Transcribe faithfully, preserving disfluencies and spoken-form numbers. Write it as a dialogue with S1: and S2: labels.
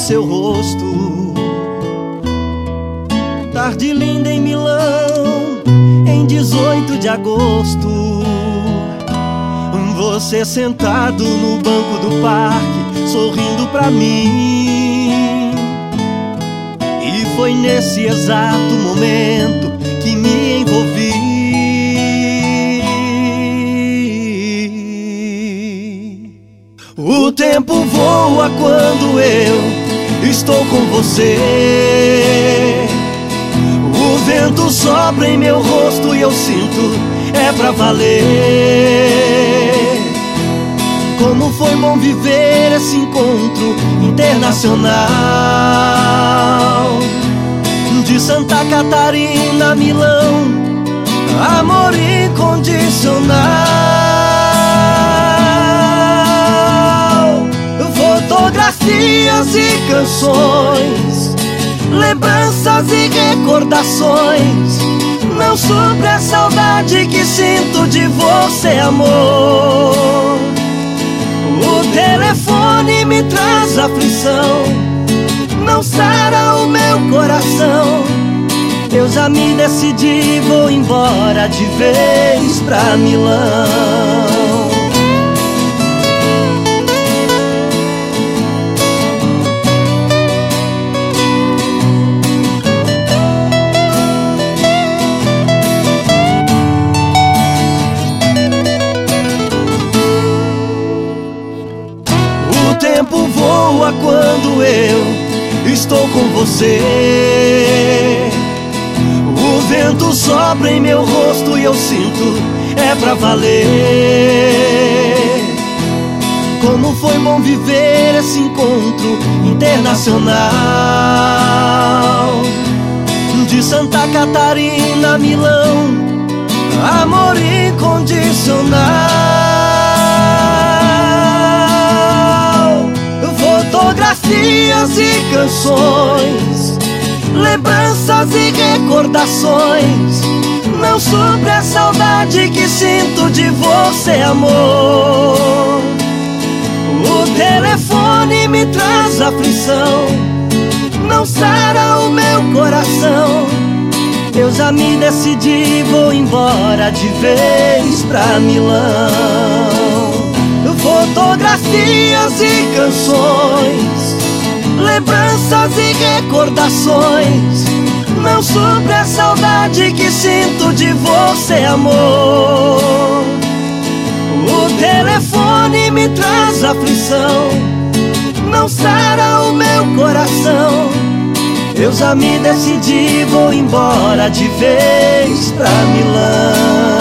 S1: seu rosto. Tarde linda em Milão, em dezoito de agosto. Você sentado no banco do parque, sorrindo pra mim. E foi nesse exato momento que me envolvi. O tempo voa quando eu estou com você. O vento sopra em meu rosto e eu sinto, é pra valer. Como foi bom viver esse encontro internacional. De Santa Catarina a Milão, amor incondicional. Fotografias e canções, lembranças e recordações. Não supre a saudade que sinto de você, amor. O telefone me traz aflição, não sara o meu coração. Eu já me decidi, vou embora de vez pra Milão. O tempo voa quando eu estou com você. O vento sopra em meu rosto e eu sinto, é pra valer. Como foi bom viver esse encontro internacional. De Santa Catarina a Milão, amor incondicional. Fotografias e canções, lembranças e recordações. Não supre a saudade que sinto de você, amor. O telefone me traz aflição, não sara o meu coração. Eu já me decidi, vou embora de vez pra Milão. Fotografias e canções, lembranças e recordações. Não supre a saudade que sinto de você, amor. O telefone me traz aflição, não sara o meu coração. Eu já me decidi, vou embora de vez pra Milão.